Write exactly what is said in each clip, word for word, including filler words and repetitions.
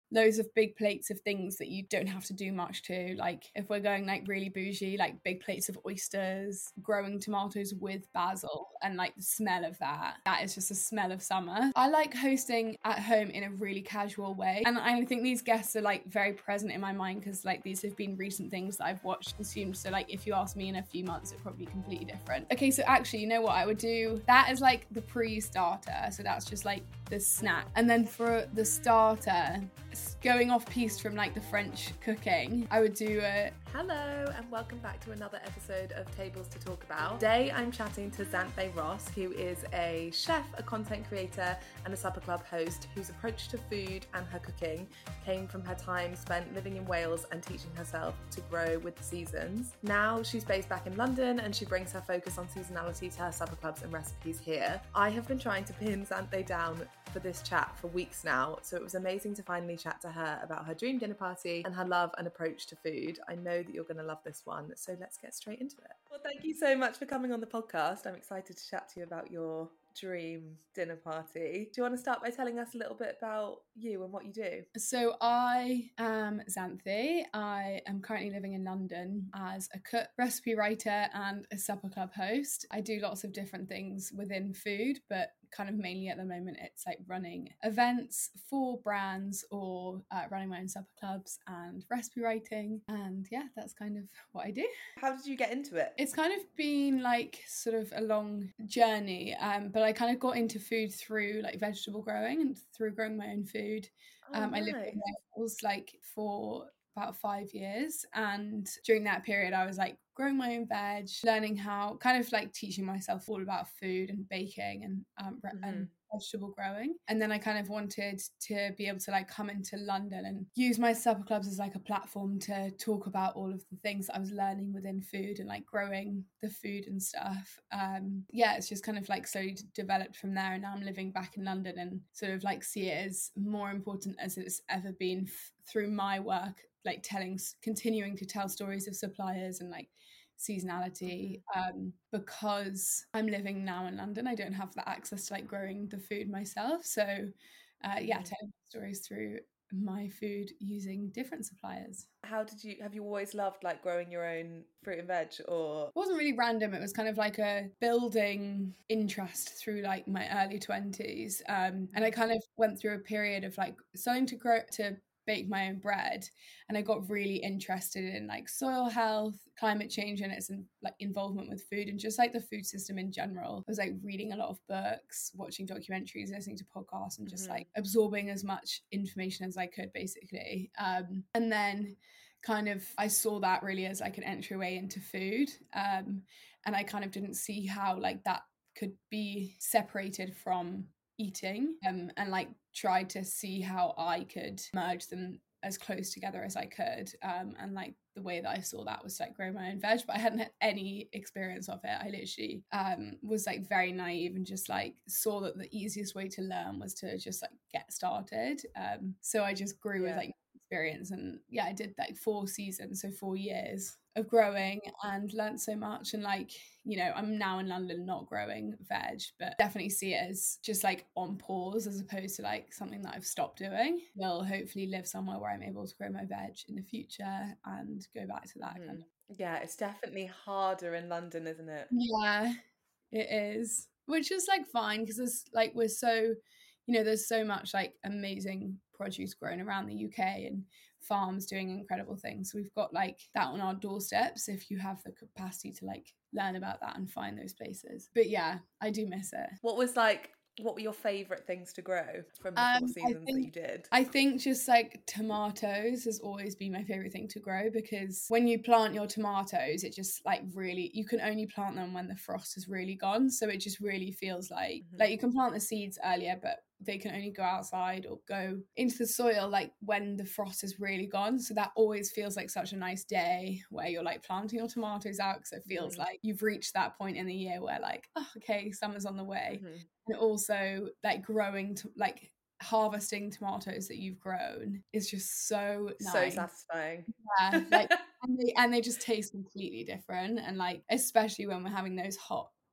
loads of big plates of things that you don't have to do much to. Like if we're going like really bougie, like big plates of oysters, growing tomatoes with basil, and like the smell of that, that is just a smell of summer. I like hosting at home in a really casual way, and I think these guests are like very present in my mind because like these have been recent things that I've watched, consumed. So like if you ask me in a few months, it'd probably be completely different. Okay, so actually, you know what I would do? That is like the pre-starter, so that's just like the snack. And then for the starter, going off piste from like the French cooking, I would do a Hello and welcome back to another episode of Tables to Talk About. Today I'm chatting to Xanthe Ross, who is a chef, a content creator and a supper club host whose approach to food and her cooking came from her time spent living in Wales and teaching herself to grow with the seasons. Now she's based back in London and she brings her focus on seasonality to her supper clubs and recipes here. I have been trying to pin Xanthe down for this chat for weeks now, so it was amazing to finally chat to her about her dream dinner party and her love and approach to food. I know that you're going to love this one, so let's get straight into it. Well, thank you so much for coming on the podcast. I'm excited to chat to you about your dream dinner party. Do you want to start by telling us a little bit about you and what you do? So I am Xanthe. I am currently living in London as a cook, recipe writer and a supper club host. I do lots of different things within food, but kind of mainly at the moment it's like running events for brands or uh, running my own supper clubs and recipe writing. And yeah, that's kind of what I do. How did you get into it? It's kind of been like sort of a long journey, um, but I kind of got into food through like vegetable growing and through growing my own food. Oh, um, nice. I lived in Wales like for about five years, and during that period I was like growing my own veg, learning how, kind of like teaching myself all about food and baking and um, mm-hmm. and vegetable growing. And then I kind of wanted to be able to like come into London and use my supper clubs as like a platform to talk about all of the things that I was learning within food and like growing the food and stuff. Um, yeah, it's just kind of like slowly developed from there, and now I'm living back in London and sort of like see it as more important as it's ever been f- through my work, like telling, continuing to tell stories of suppliers and like seasonality. Mm-hmm. um because I'm living now in London, I don't have the access to like growing the food myself, so uh mm-hmm. yeah, telling stories through my food using different suppliers. How did you have you always loved like growing your own fruit and veg, or it wasn't really random? It was kind of like a building interest through like my early twenties, um and I kind of went through a period of like starting to grow to bake my own bread, and I got really interested in like soil health, climate change and its in, like involvement with food, and just like the food system in general. I was like reading a lot of books, watching documentaries, listening to podcasts, and just mm-hmm. like absorbing as much information as I could basically. Um, and then kind of I saw that really as like an entryway into food, um, and I kind of didn't see how like that could be separated from eating, um, and like tried to see how I could merge them as close together as I could, um, and like the way that I saw that was to like grow my own veg, but I hadn't had any experience of it. I literally um, was like very naive and just like saw that the easiest way to learn was to just like get started, um, so I just grew yeah. with like experience. And yeah, I did like four seasons, so four years of growing, and learned so much. And like, you know, I'm now in London not growing veg, but definitely see it as just like on pause as opposed to like something that I've stopped doing. Will hopefully live somewhere where I'm able to grow my veg in the future and go back to that mm. kind of. Yeah, it's definitely harder in London, isn't it? Yeah, it is, which is like fine because it's like we're so, you know, there's so much like amazing produce grown around the U K and farms doing incredible things. So we've got like that on our doorsteps if you have the capacity to like learn about that and find those places. But yeah, I do miss it. What was like What were your favourite things to grow from the um, four seasons think, that you did? I think just like tomatoes has always been my favourite thing to grow, because when you plant your tomatoes, it just like really, you can only plant them when the frost is really gone. So it just really feels like, mm-hmm. like you can plant the seeds earlier, but they can only go outside or go into the soil like when the frost is really gone. So that always feels like such a nice day where you're like planting your tomatoes out, because it feels mm-hmm. like you've reached that point in the year where like, oh, okay, summer's on the way. Mm-hmm. And also like growing to like harvesting tomatoes that you've grown is just so nice. So satisfying. Yeah, like and they, and they just taste completely different. And like especially when we're having those hot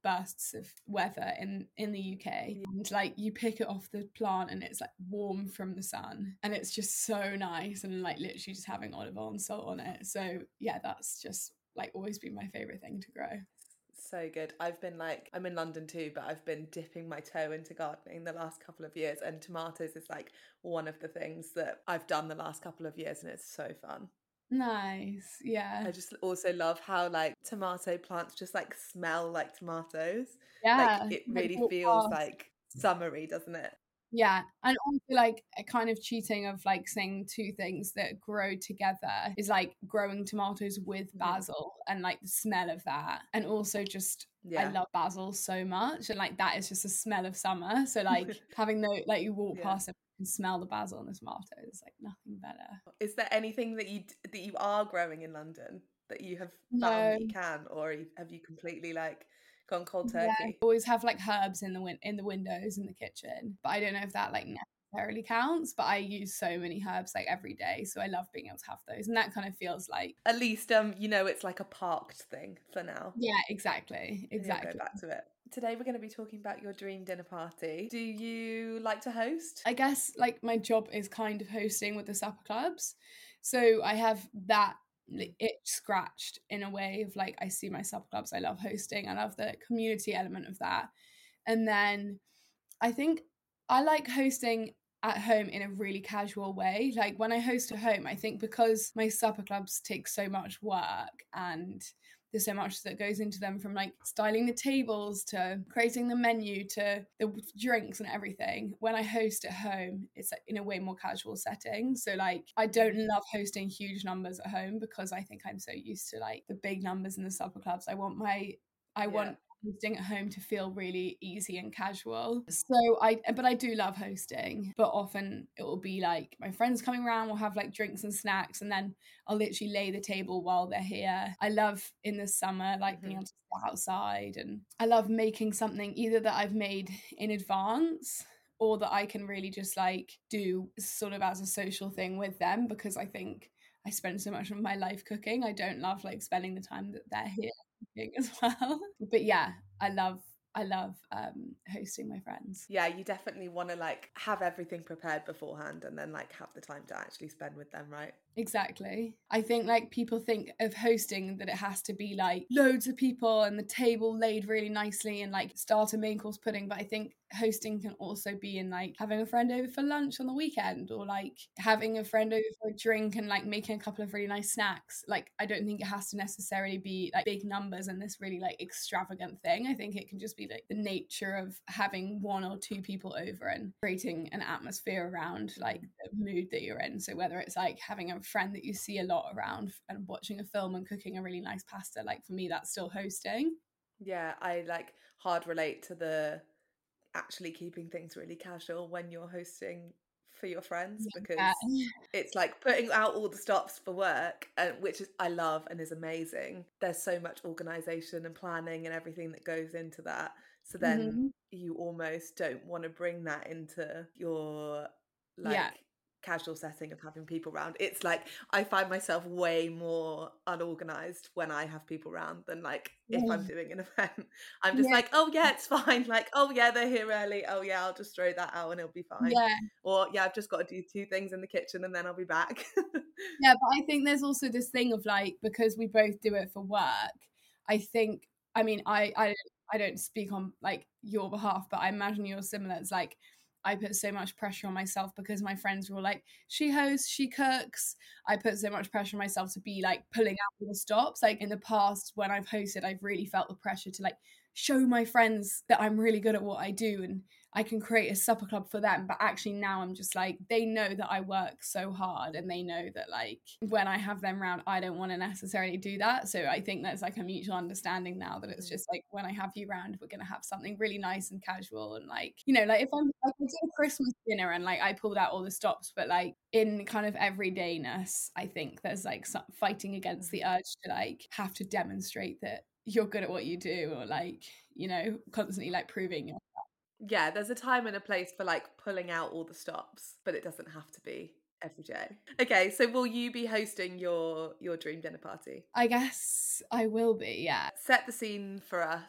bursts of weather in in the U K, and like you pick it off the plant and it's like warm from the sun, and it's just so nice, and like literally just having olive oil and salt on it. So yeah, that's just like always been my favorite thing to grow. So good. I've been like, I'm in London too, but I've been dipping my toe into gardening the last couple of years, and tomatoes is like one of the things that I've done the last couple of years, and it's so fun. Nice. Yeah. I just also love how like tomato plants just like smell like tomatoes. Like Yeah. it Like really walk feels past. like summery, doesn't it? Yeah. And also like a kind of cheating of like saying two things that grow together is like growing tomatoes with Mhm. basil and like the smell of that. And also just I Yeah. love basil so much, and like that is just a smell of summer. So like having the like you walk Yeah. past it and smell the basil and the tomatoes, like nothing better. Is there anything that you d- that you are growing in London that you have found No. that you can, or you- have you completely like gone cold Yeah, turkey? always have like herbs in the win- in the windows in the kitchen, but I don't know if that like necessarily counts. But I use so many herbs like every day, so I love being able to have those, and that kind of feels like At least um you know it's like a parked thing for now. yeah, exactly, And you'll go exactly. back to it. Today we're going to be talking about your dream dinner party. Do you like to host? I guess like my job is kind of hosting with the supper clubs, so I have that like, itch scratched in a way of like I see my supper clubs. I love hosting. I love the community element of that, and then I think I like hosting at home in a really casual way. Like when I host at home, I think because my supper clubs take so much work and there's so much that goes into them, from like styling the tables to creating the menu to the drinks and everything. When I host at home, it's like in a way more casual setting. So like I don't love hosting huge numbers at home because I think I'm so used to like the big numbers in the supper clubs. I want my I Yeah. want hosting at home to feel really easy and casual. So I but I do love hosting, but often it will be like my friends coming around, we'll have like drinks and snacks, and then I'll literally lay the table while they're here. I love in the summer like being Mhm. able to sit outside, and I love making something either that I've made in advance or that I can really just like do sort of as a social thing with them, because I think I spend so much of my life cooking. I don't love like spending the time that they're here cooking as well. But yeah, I love I love um hosting my friends. Yeah, you definitely want to like have everything prepared beforehand and then like have the time to actually spend with them, right? Exactly. I think like people think of hosting that it has to be like loads of people and the table laid really nicely and like starter, main course, pudding, but I think hosting can also be in like having a friend over for lunch on the weekend, or like having a friend over for a drink and like making a couple of really nice snacks. Like I don't think it has to necessarily be like big numbers and this really like extravagant thing. I think it can just be like the nature of having one or two people over and creating an atmosphere around like the mood that you're in. So whether it's like having a friend that you see a lot around and watching a film and cooking a really nice pasta, like for me that's still hosting. Yeah, I like hard relate to the actually keeping things really casual when you're hosting for your friends, Yeah. because it's like putting out all the stops for work, uh, which is I love and is amazing. There's so much organization and planning and everything that goes into that. So then Mhm. you almost don't want to bring that into your Yeah. like casual setting of having people around. It's like I find myself way more unorganized when I have people around than like if I'm doing an event. I'm just Yeah. like, oh yeah, it's fine. Like, oh yeah, they're here early. Oh yeah, I'll just throw that out and it'll be fine. Yeah. Or yeah, I've just got to do two things in the kitchen and then I'll be back. Yeah, but I think there's also this thing of like, because we both do it for work, I think, I mean, I I I don't speak on like your behalf, but I imagine you're similar. It's like I put so much pressure on myself because my friends were all like, she hosts, she cooks. I put so much pressure on myself to be like pulling out all the stops. Like in the past, when I've hosted, I've really felt the pressure to like show my friends that I'm really good at what I do and I can create a supper club for them. But actually now I'm just like, they know that I work so hard and they know that like when I have them around, I don't want to necessarily do that. So I think there's like a mutual understanding now that it's just like, when I have you around, we're going to have something really nice and casual. And like, you know, like if I'm like I did a Christmas dinner and like I pulled out all the stops, but like in kind of everydayness, I think there's like some fighting against the urge to like have to demonstrate that you're good at what you do, or like, you know, constantly like proving yourself. Yeah, there's a time and a place for like pulling out all the stops, but it doesn't have to be every day. Okay, so will you be hosting your your dream dinner party? I guess I will be, yeah. Set the scene for us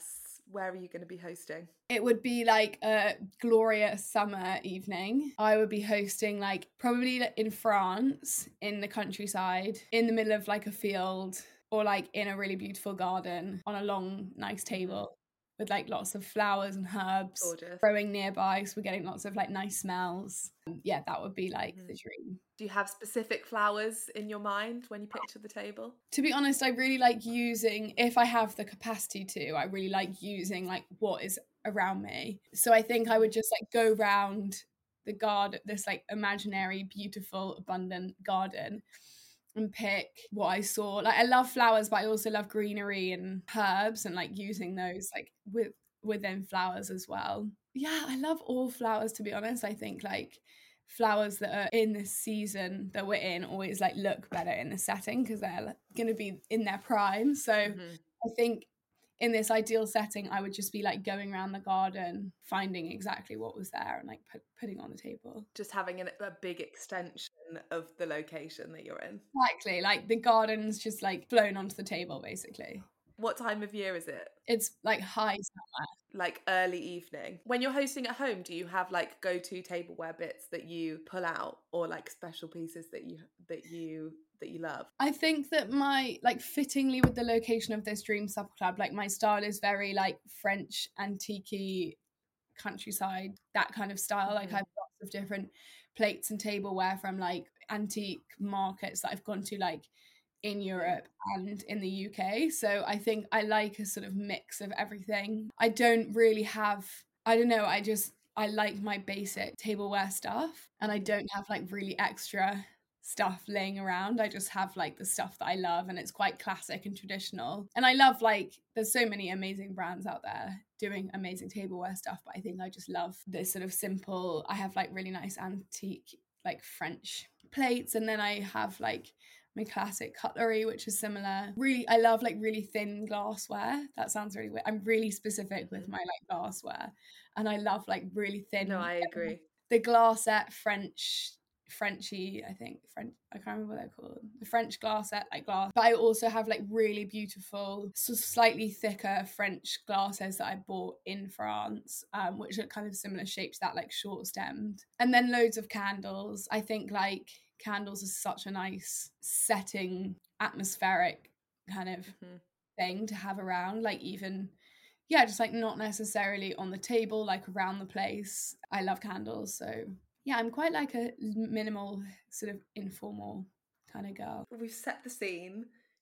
where are you going to be hosting? It would be like a glorious summer evening. I would be hosting like probably in France, in the countryside, in the middle of like a field, or like in a really beautiful garden on a long, nice table with like lots of flowers and herbs. Gorgeous. Growing nearby, so we're getting lots of like nice smells. Yeah, that would be like Mm-hmm. the dream. Do you have specific flowers in your mind when you picture the table? To be honest, I really like using, if I have the capacity to, I really like using like what is around me. So I think I would just like go round the garden, this like imaginary, beautiful, abundant garden, and pick what I saw. Like I love flowers, but I also love greenery and herbs, and like using those like with within flowers as well. Yeah, I love all flowers, to be honest. I think like flowers that are in this season that we're in always like look better in the setting because they're going to be in their prime. So mm-hmm. I think in this ideal setting, I would just be like going around the garden, finding exactly what was there and like put, putting on the table. Just having an, a big extension of the location that you're in. Exactly. Like the garden's just like flown onto the table, basically. What time of year is it? It's like high summer. Like early evening. When you're hosting at home, do you have like go-to tableware bits that you pull out, or like special pieces that you that you that you love? I think that my like fittingly with the location of this Dream Supper Club, like my style is very like French antique countryside, that kind of style. Mm-hmm. Like I have lots of different plates and tableware from like antique markets that I've gone to like in Europe and in the U K. So I think I like a sort of mix of everything. I don't really have, I don't know, I just, I like my basic tableware stuff, and I don't have like really extra stuff laying around. I just have like the stuff that I love, and it's quite classic and traditional. And I love like, there's so many amazing brands out there doing amazing tableware stuff, but I think I just love this sort of simple, I have like really nice antique like French plates, and then I have like my classic cutlery, which is similar. Really, I love like really thin glassware. That sounds really weird. I'm really specific with my like glassware, and I love like really thin. No, I agree. The Glassette French, Frenchy, I think French. I can't remember what they're called. The French Glassette like glass. But I also have like really beautiful, so slightly thicker French glasses that I bought in France, um, which are kind of similar shape to that, like short stemmed. And then loads of candles. I think like candles is such a nice setting, atmospheric kind of mm-hmm. thing to have around, like even yeah just like not necessarily on the table, like around the place. I love candles, so yeah, I'm quite like a minimal sort of informal kind of girl. We've set the scene.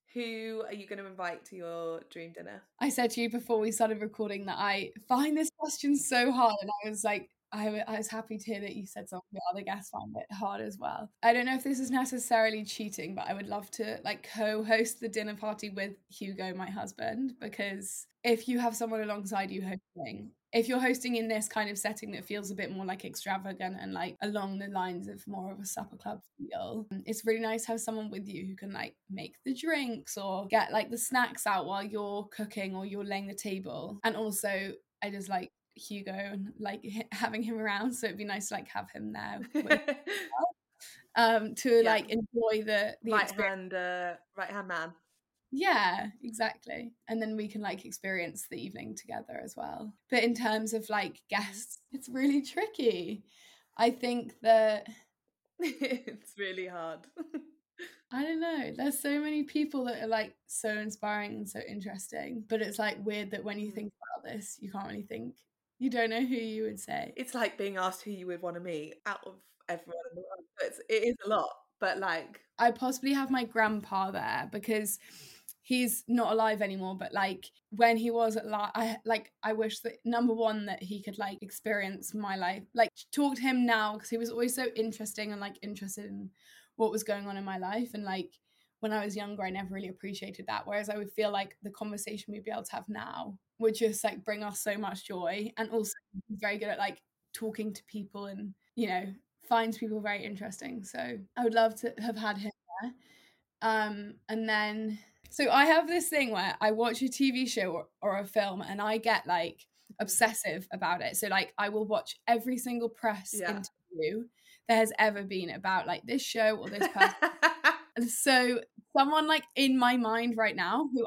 Who are you going to invite to your dream dinner? I said to you before we started recording that I find this question so hard, and I was like I, I was happy to hear that you said something other guests find it hard as well. I don't know if this is necessarily cheating, but I would love to like co-host the dinner party with Hugo, my husband, because if you have someone alongside you hosting, if you're hosting in this kind of setting that feels a bit more like extravagant and like along the lines of more of a supper club feel, it's really nice to have someone with you who can like make the drinks or get like the snacks out while you're cooking or you're laying the table. And also I just like Hugo and like having him around, so it'd be nice to like have him there with um to yeah. like enjoy the, the right hand uh, right hand man. Yeah, exactly. And then we can like experience the evening together as well. But in terms of like guests, it's really tricky. I think that it's really hard. I don't know. There's so many people that are like so inspiring and so interesting, but it's like weird that when you think about this, you can't really think. You don't know who you would say. It's like being asked who you would want to meet out of everyone in the world. It's, it is a lot, but like... I possibly have my grandpa there because he's not alive anymore, but like when he was alive, I like I wish that number one that he could like experience my life, like talk to him now, because he was always so interesting and like interested in what was going on in my life. And like when I was younger, I never really appreciated that, whereas I would feel like the conversation we'd be able to have now would just like bring us so much joy. And also he's very good at like talking to people and, you know, finds people very interesting. So I would love to have had him there. Um, and then, so I have this thing where I watch a T V show or, or a film and I get like obsessive about it. So like I will watch every single press yeah. interview there has ever been about like this show or this person. And so someone like in my mind right now who I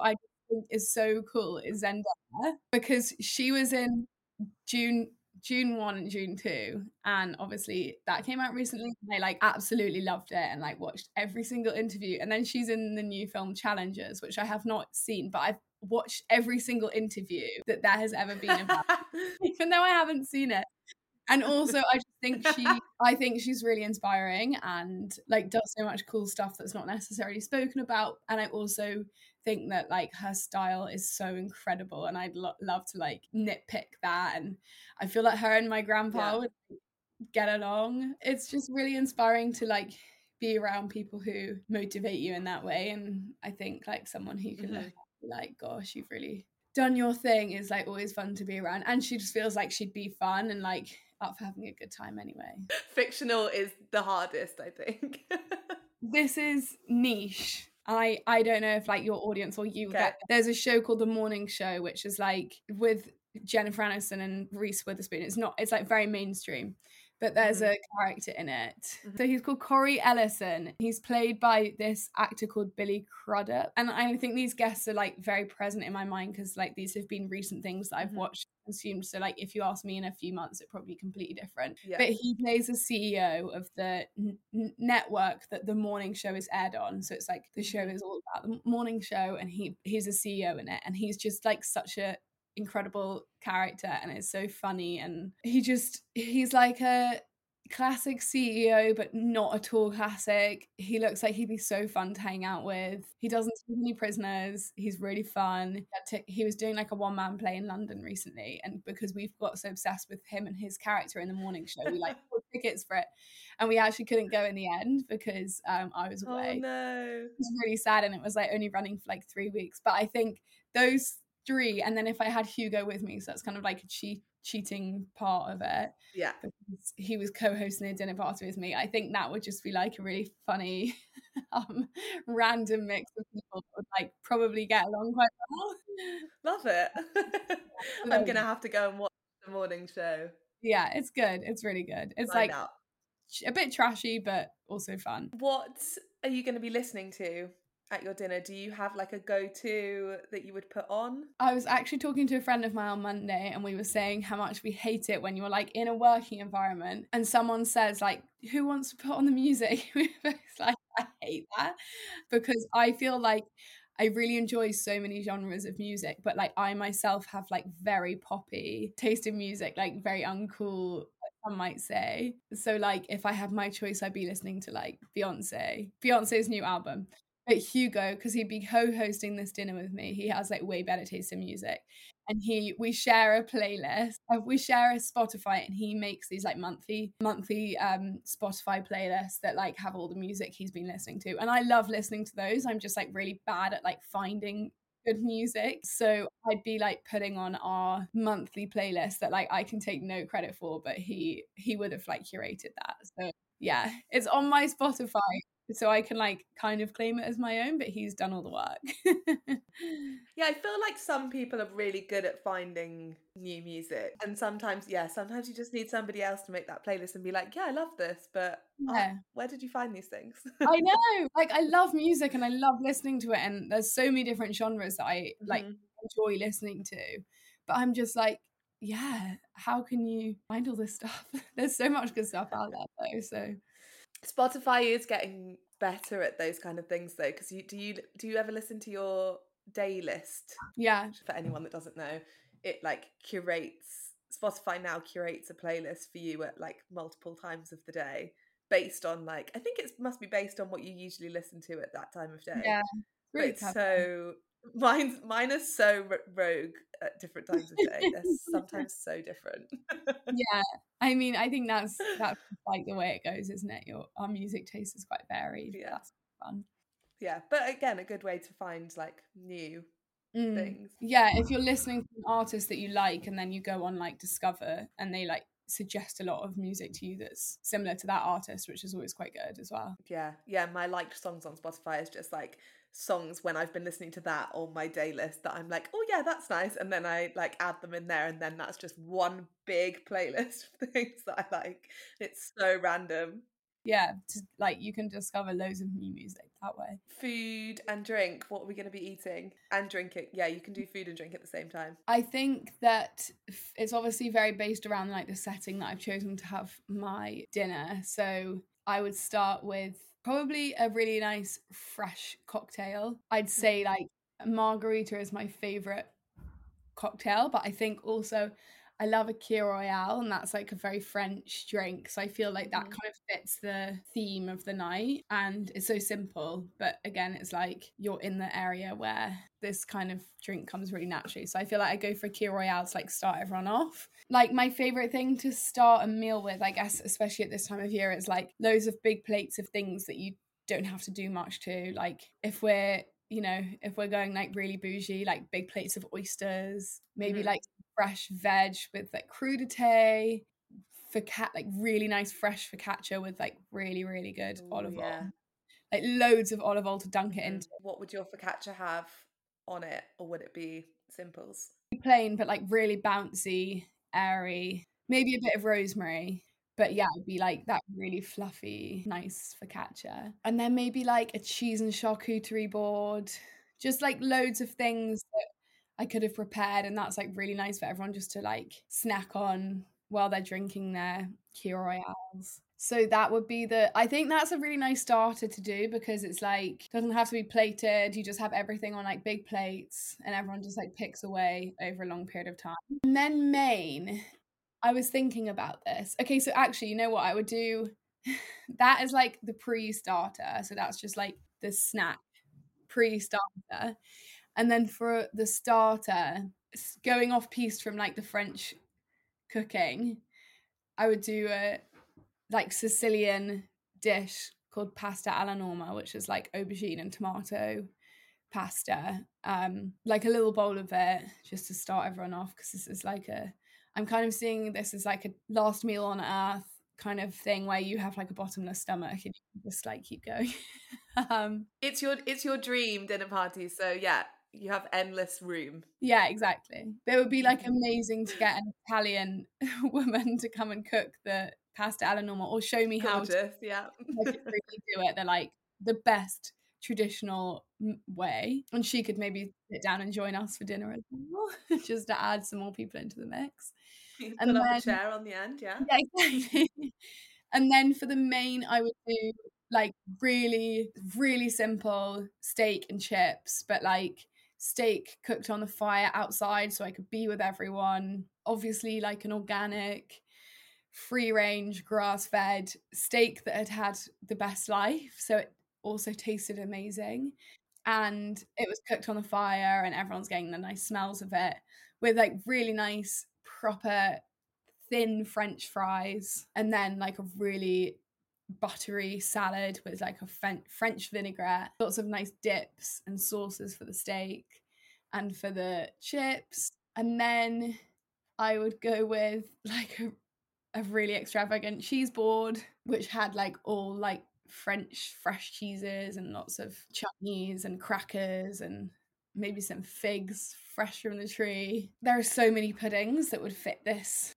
think is so cool is Zendaya, because she was in June June one and June two, and obviously that came out recently. I like absolutely loved it and like watched every single interview. And then she's in the new film Challengers, which I have not seen, but I've watched every single interview that there has ever been about, even though I haven't seen it. And also I just think she I think she's really inspiring and like does so much cool stuff that's not necessarily spoken about. And I also think that like her style is so incredible, and I'd lo- love to like nitpick that. And I feel like her and my grandpa Yeah. would get along. It's just really inspiring to like be around people who motivate you in that way. And I think like someone who can Mhm. look at you like, gosh, you've really done your thing, is like always fun to be around. And she just feels like she'd be fun and like up for having a good time anyway. Fictional is the hardest, I think. This is niche. I I don't know if like your audience or you Okay. get. There's a show called The Morning Show, which is like with Jennifer Aniston and Reese Witherspoon. It's not. It's like very mainstream, but there's Mhm. a character in it. Mhm. So he's called Corey Ellison. He's played by this actor called Billy Crudup, and I think these guests are like very present in my mind because like these have been recent things that I've Mhm. watched, consumed. So like if you ask me in a few months, it probably be completely different. Yeah. But he plays the C E O of the n- n- network that the morning show is aired on. So it's like the show Mhm. is all about the morning show, and he he's a C E O in it, and he's just like such a incredible character, and it's so funny. And he just he's like a classic C E O, but not at all classic. He looks like he'd be so fun to hang out with. He doesn't take any prisoners. He's really fun. He, had to- he was doing like a one man play in London recently, and because we've got so obsessed with him and his character in the morning show, we like bought tickets for it, and we actually couldn't go in the end because um, I was Oh away. no. It was really sad, and it was like only running for like three weeks. But I think those three, and then if I had Hugo with me, so that's kind of like a cheat cheating part of it, Yeah. because he was co-hosting a dinner party with me. I think that would just be like a really funny um random mix of people that would like probably get along quite well. Love it. So I'm there- gonna have to go and watch the morning show. yeah, it's good. It's really good. It's Find like out. a bit trashy, but also fun. What are you going to be listening to at your dinner? Do you have like a go-to that you would put on? I was actually talking to a friend of mine on Monday, and we were saying how much we hate it when you're like in a working environment and someone says like, who wants to put on the music? We were both like, I hate that, because I feel like I really enjoy so many genres of music, but like I myself have like very poppy taste in music, like very uncool, some might say. So like if I had my choice, I'd be listening to like Beyonce, Beyonce's new album. But Hugo, because he'd be co-hosting this dinner with me, he has like way better taste in music. And he we share a playlist. uh, We share a Spotify, and he makes these like monthly monthly um Spotify playlists that like have all the music he's been listening to. And I love listening to those. I'm just like really bad at like finding good music. So I'd be like putting on our monthly playlist that like I can take no credit for, but he he would have like curated that. So yeah, it's on my Spotify, so I can like kind of claim it as my own, but he's done all the work. Yeah, I feel like some people are really good at finding new music. And sometimes, yeah, sometimes you just need somebody else to make that playlist and be like, yeah, I love this, but uh, Yeah. where did you find these things? I know. Like I love music and I love listening to it, and there's so many different genres that I like Mhm. enjoy listening to. But I'm just like, yeah, how can you find all this stuff? There's so much good stuff out there though. So Spotify is getting better at those kind of things though, because you do you do you ever listen to your day list? yeah. For anyone that doesn't know, it like curates Spotify now curates a playlist for you at like multiple times of the day based on like I think it must be based on what you usually listen to at that time of day. Yeah. But Really it's clever. so mine's mine is so ro- rogue at different times of day. They're sometimes so different. Yeah. I mean, I think that's that's like the way it goes, isn't it? Your our music taste is quite varied. But Yeah. that's fun. Yeah, but again, a good way to find like new Mm. things. Yeah, if you're listening to an artist that you like, and then you go on like Discover, and they like suggest a lot of music to you that's similar to that artist, which is always quite good as well. Yeah, yeah, my liked songs on Spotify is just like songs when I've been listening to that on my day list that I'm like, oh yeah, that's nice. And then I like add them in there, and then that's just one big playlist of things that I like. It's so random. yeah, to, like you can discover loads of new music that way. Food and drink, what are we going to be eating and drinking? Yeah, you can do food and drink at the same time. I think that it's obviously very based around like the setting that I've chosen to have my dinner. So I would start with probably a really nice fresh cocktail. I'd say like margarita is my favorite cocktail, but I think also I love a Kir Royale, and that's like a very French drink. So I feel like that Mhm. kind of fits the theme of the night, and it's so simple. But again, it's like you're in the area where this kind of drink comes really naturally. So I feel like I go for Kir Royale to like start everyone off. Like my favorite thing to start a meal with, I guess, especially at this time of year, is like loads of big plates of things that you don't have to do much to. Like if we're you know, if we're going like really bougie, like big plates of oysters, maybe Mhm. like fresh veg with like crudité, foca- like really nice fresh focaccia with like really, really good Ooh, olive yeah. oil. Like loads of olive oil to dunk it Mhm. into. What would your focaccia have on it, or would it be simples? Plain, but like really bouncy, airy, maybe a bit of rosemary. But yeah, it'd be like that really fluffy, nice focaccia. And then maybe like a cheese and charcuterie board. Just like loads of things that I could have prepared. And that's like really nice for everyone just to like snack on while they're drinking their Kir Royales. So that would be the, I think that's a really nice starter to do because it's like, doesn't have to be plated. You just have everything on like big plates and everyone just like picks away over a long period of time. And then main, I was thinking about this. Okay, so actually, you know what I would do? That is like the pre-starter. So that's just like the snack pre-starter. And then for the starter, going off piece from like the French cooking, I would do a like Sicilian dish called pasta alla norma, which is like aubergine and tomato pasta. Um, like a little bowl of it just to start everyone off because this is like a I'm kind of seeing this as like a last meal on earth kind of thing where you have like a bottomless stomach and you can just like keep going. um, It's your it's your dream dinner party, so yeah, you have endless room. yeah, exactly. But it would be like amazing to get an Italian woman to come and cook the pasta alla norma or show me how to Gorgeous, yeah. like really do it. They're like the best traditional m- way, and she could maybe sit down and join us for dinner as well, just to add some more people into the mix. You And put up a then chair on the end, yeah. yeah, exactly. And then for the main, I would do like really, really simple steak and chips, but like steak cooked on the fire outside so I could be with everyone. Obviously, like an organic, free range, grass fed steak that had had the best life. So it also tasted amazing. And it was cooked on the fire, and everyone's getting the nice smells of it with like really nice, proper thin French fries, and then like a really buttery salad with like a French vinaigrette, lots of nice dips and sauces for the steak and for the chips. And then I would go with like a, a really extravagant cheese board, which had like all like French fresh cheeses and lots of chutneys and crackers and maybe some figs fresh from the tree. There are so many puddings that would fit this.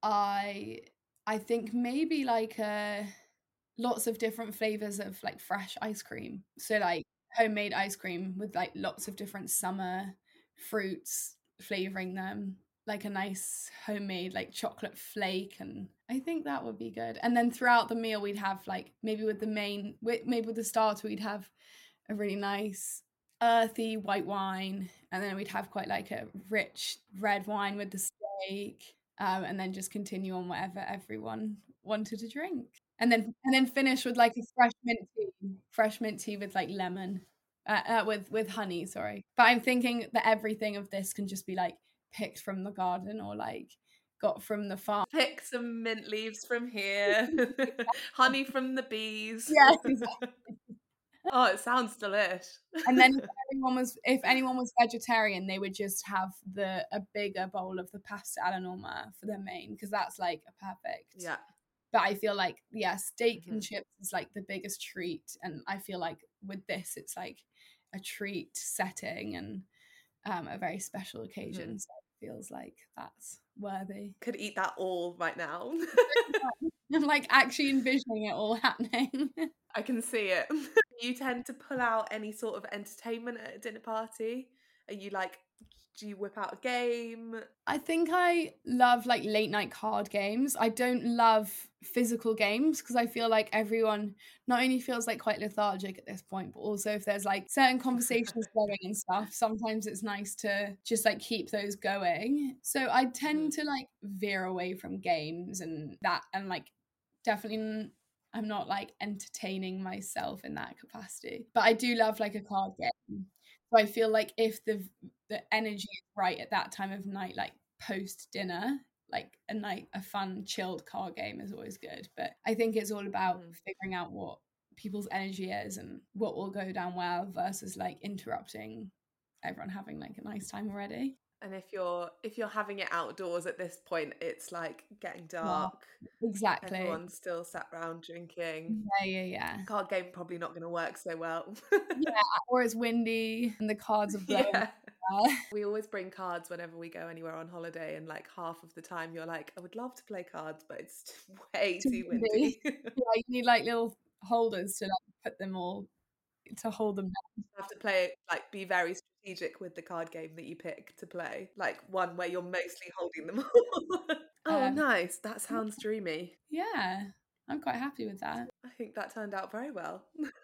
I I think maybe like a lots of different flavors of like fresh ice cream. So like homemade ice cream with like lots of different summer fruits flavoring them, like a nice homemade like chocolate flake, and I think that would be good. And then throughout the meal we'd have like maybe with the main maybe with the starter we'd have a really nice earthy white wine, and then we'd have quite like a rich red wine with the steak, um, and then just continue on whatever everyone wanted to drink, and then and then finish with like a fresh mint tea, fresh mint tea with like lemon, uh, uh, with with honey. Sorry, but I'm thinking that everything of this can just be like picked from the garden or like got from the farm. Pick some mint leaves from here, honey from the bees. Yeah, exactly. Oh, it sounds delish. And then if anyone was if anyone was vegetarian, they would just have the a bigger bowl of the pasta alla norma for their main because that's like a perfect. Yeah. But I feel like yeah, steak Mhm. and chips is like the biggest treat, and I feel like with this it's like a treat setting and um, a very special occasion. Mhm. So it feels like that's worthy. Could eat that all right now. I'm like actually envisioning it all happening. I can see it. You tend to pull out any sort of entertainment at a dinner party? Are you like, do you whip out a game? I think I love like late night card games. I don't love physical games because I feel like everyone not only feels like quite lethargic at this point, but also if there's like certain conversations going and stuff, sometimes it's nice to just like keep those going. So I tend to like veer away from games and that, and like definitely I'm not like entertaining myself in that capacity. But I do love like a card game. So I feel like if the the energy is right at that time of night, like post dinner, like a night, a fun, chilled card game is always good. But I think it's all about mm. figuring out what people's energy is and what will go down well versus like interrupting everyone having like a nice time already. And if you're if you're having it outdoors at this point, it's like getting dark. Yeah, exactly. Everyone's still sat around drinking. Yeah, yeah, yeah. Card game probably not going to work so well. Yeah, or it's windy and the cards are blowing. Yeah. We always bring cards whenever we go anywhere on holiday, and like half of the time you're like, I would love to play cards, but it's way too, too windy. Yeah, you need like little holders to like put them all to hold them down. You have to play like be very strategic with the card game that you pick to play, like one where you're mostly holding them all. Oh, um, nice. That sounds dreamy. Yeah, I'm quite happy with that. I think that turned out very well.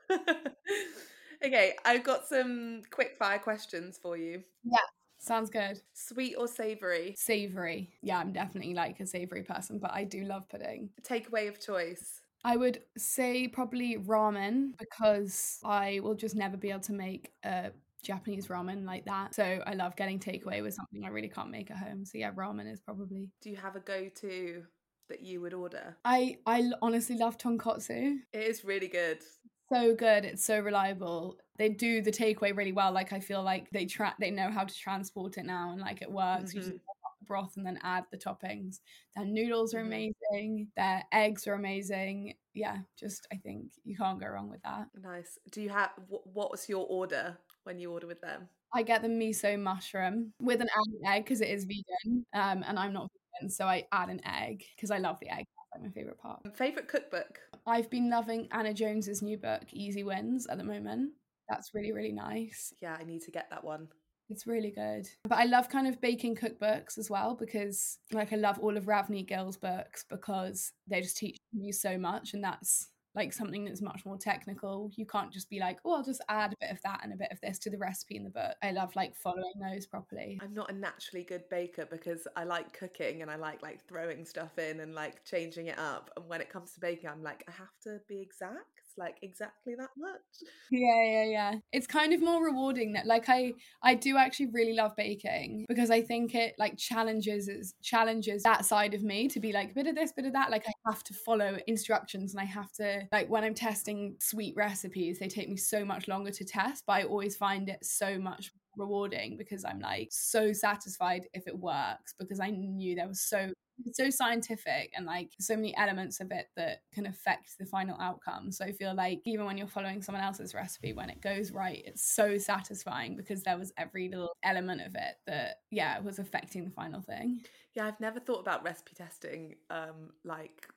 Okay, I've got some quick fire questions for you. Yeah, sounds good. Sweet or savoury? Savoury. Yeah, I'm definitely like a savoury person, but I do love pudding. Takeaway of choice? I would say probably ramen, because I will just never be able to make a Japanese ramen like that. So I love getting takeaway with something I really can't make at home. So yeah, ramen is probably. Do you have a go-to that you would order? I, I honestly love tonkotsu. It is really good. So good. It's so reliable. They do the takeaway really well. Like I feel like they tra- they know how to transport it now, and like it works. Mm-hmm. You just put the broth and then add the toppings. Their noodles are mm-hmm. amazing. Their eggs are amazing. Yeah, just I think you can't go wrong with that. Nice. Do you have what was your order when you order with them? I get the miso mushroom with an added egg because it is vegan. Um, and I'm not vegan, so I add an egg because I love the egg. That's like my favorite part. Favorite cookbook? I've been loving Anna Jones's new book, Easy Wins, at the moment. That's really, really nice. Yeah, I need to get that one. It's really good. But I love kind of baking cookbooks as well, because like I love all of Ravni Gill's books because they just teach you so much, and that's like something that's much more technical. You can't just be like, oh, I'll just add a bit of that and a bit of this to the recipe in the book. I love like following those properly. I'm not a naturally good baker because I like cooking and I like like throwing stuff in and like changing it up. And when it comes to baking, I'm like, I have to be exact. Like exactly that much. Yeah, yeah, yeah. It's kind of more rewarding that like I I do actually really love baking because I think it like challenges is challenges that side of me to be like bit of this, bit of that. Like I have to follow instructions and I have to like when I'm testing sweet recipes, they take me so much longer to test, but I always find it so much rewarding because I'm like so satisfied if it works because I knew there was so it's so scientific and like so many elements of it that can affect the final outcome. So I feel like even when you're following someone else's recipe, when it goes right, it's so satisfying because there was every little element of it that yeah was affecting the final thing. Yeah, I've never thought about recipe testing um like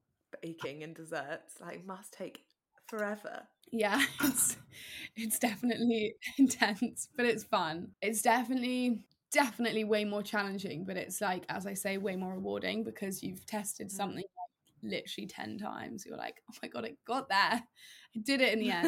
baking and desserts. Like it must take forever. Yeah, it's it's definitely intense, but it's fun. It's definitely definitely way more challenging, but it's like, as I say, way more rewarding because you've tested something like literally ten times. You're like, oh my god, I got there. I did it in the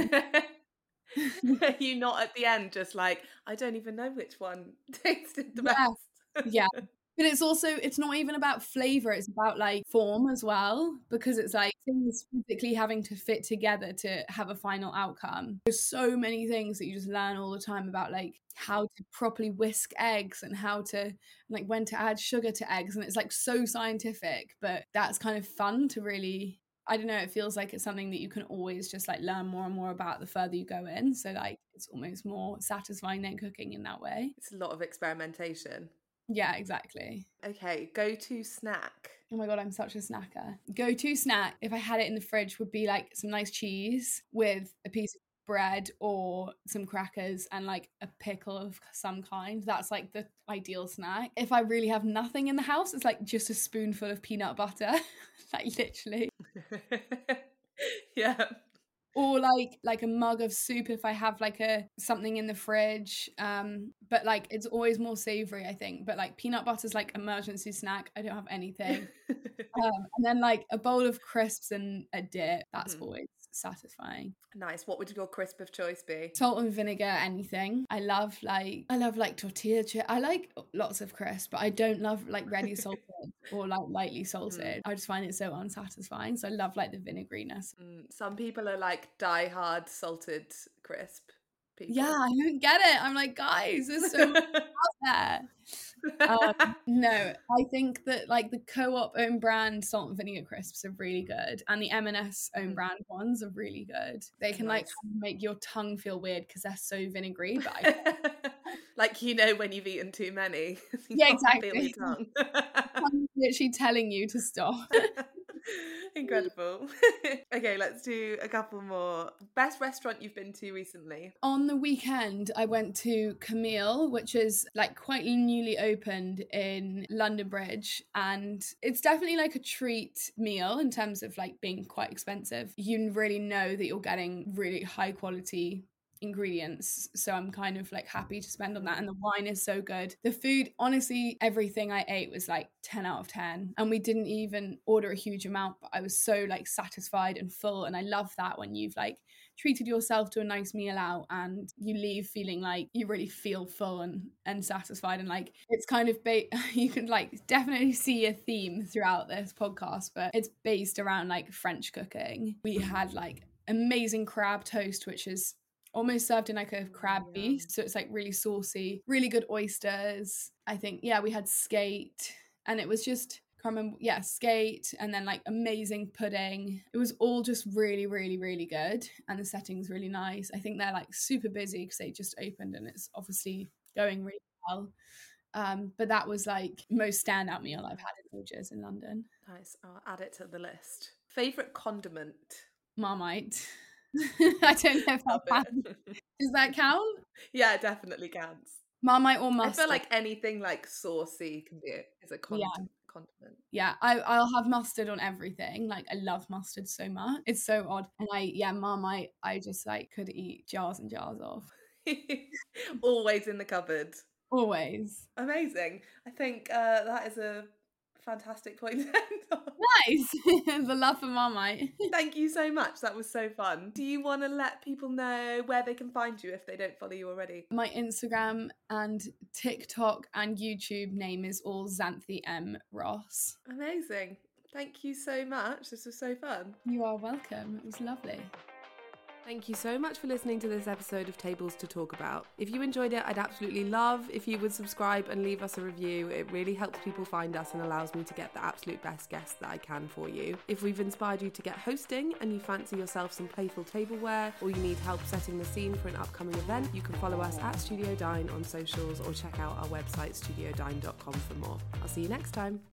end. Are you not at the end just like, I don't even know which one tasted the yeah. best? Yeah. But it's also, it's not even about flavour, it's about like form as well, because it's like things physically having to fit together to have a final outcome. There's so many things that you just learn all the time about like how to properly whisk eggs and how to like when to add sugar to eggs. And it's like so scientific, but that's kind of fun to really, I don't know, it feels like it's something that you can always just like learn more and more about the further you go in. So like it's almost more satisfying than cooking in that way. It's a lot of experimentation. Yeah, exactly. Okay, go-to snack. Oh my god, I'm such a snacker. Go-to snack, if I had it in the fridge, would be like some nice cheese with a piece of bread or some crackers and like a pickle of some kind. That's like the ideal snack. If I really have nothing in the house, it's like just a spoonful of peanut butter. Like literally. Yeah. Or like like a mug of soup if I have like a something in the fridge. Um, but like it's always more savory, I think. But like peanut butter's like emergency snack. I don't have anything. um, and then like a bowl of crisps and a dip. That's Mhm. always satisfying. Nice. What would your crisp of choice be? Salt and vinegar, anything. I love like I love like tortilla chip. I like lots of crisp, but I don't love like ready salted or like lightly salted. Mm. I just find it so unsatisfying. So I love like the vinegariness. Mm, some people are like die-hard salted crisp people. Yeah, I don't get it. I'm like, guys, there's so much out there. Um, no, I think that like the Co-op own brand salt and vinegar crisps are really good, and the M and S own Mhm. brand ones are really good. They can like Nice. make your tongue feel weird because they're so vinegary, but I Like, you know, when you've eaten too many. You Yeah, can't exactly. Feel your tongue. I'm literally telling you to stop. Incredible. Okay, let's do a couple more. Best restaurant you've been to recently? On the weekend, I went to Camille, which is like quite newly opened in London Bridge. And it's definitely like a treat meal in terms of like being quite expensive. You really know that you're getting really high quality ingredients, so I'm kind of like happy to spend on that, and the wine is so good. The food, honestly, everything I ate was like ten out of ten, and we didn't even order a huge amount, but I was so like satisfied and full. And I love that when you've like treated yourself to a nice meal out and you leave feeling like you really feel full and and satisfied. And like it's kind of ba- you can like definitely see a theme throughout this podcast, but it's based around like French cooking. We had like amazing crab toast, which is almost served in like a crab Yum. feast, so it's like really saucy, really good oysters. I think, yeah, we had skate, and it was just, can't remember, yeah, skate, and then like amazing pudding. It was all just really, really, really good, and the setting's really nice. I think they're like super busy because they just opened, and it's obviously going really well. Um, but that was like most standout meal I've had in ages in London. Nice. I'll add it to the list. Favorite condiment? Marmite. I don't know if that Love counts. it. Does that count? Yeah, it definitely counts. Marmite or I mustard? feel like anything like saucy can be a, is a cond- Yeah. condiment. Yeah, I, I'll have mustard on everything. Like, I love mustard so much. It's so odd. And I, yeah, Marmite, I just like could eat jars and jars of. Always in the cupboard. Always. Amazing. I think uh, that is a fantastic point to end on. Nice. The love for Marmite. Thank you so much. That was so fun. Do you want to let people know where they can find you if they don't follow you already? My Instagram and TikTok and YouTube name is all Xanthi M Ross. Amazing. Thank you so much. This was so fun. You are welcome. It was lovely. Thank you so much for listening to this episode of Tables to Talk About. If you enjoyed it, I'd absolutely love if you would subscribe and leave us a review. It really helps people find us and allows me to get the absolute best guests that I can for you. If we've inspired you to get hosting and you fancy yourself some playful tableware, or you need help setting the scene for an upcoming event, you can follow us at Studio Dine on socials or check out our website studio dine dot com for more. I'll see you next time.